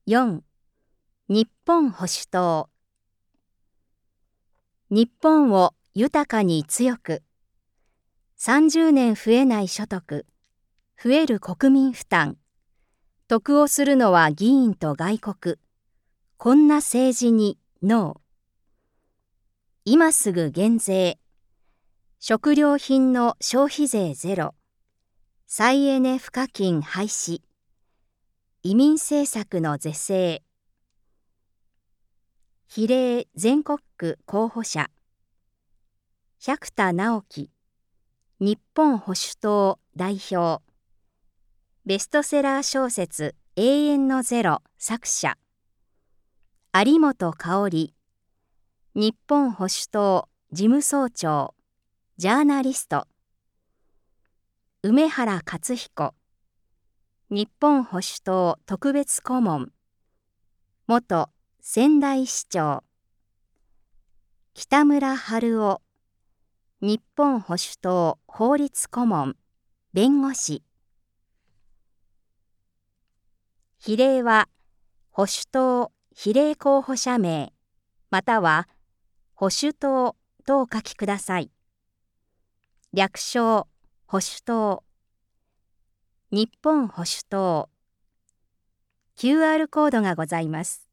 4. 日本保守党。日本を豊かに強く。30年増えない所得、増える国民負担。得をするのは議員と外国。こんな政治にノー。今すぐ減税。食料品の消費税ゼロ。再エネ賦課金廃止。移民政策の是正。比例全国区候補者。百田直樹。日本保守党代表。ベストセラー小説永遠のゼロ作者。有本香織。日本保守党事務総長。ジャーナリスト。梅原克彦。日本保守党特別顧問。元仙台市長。北村春夫。日本保守党法律顧問。弁護士。比例は保守党比例候補者名または保守党とお書きください。略称保守党。日本保守党。QR コードがございます。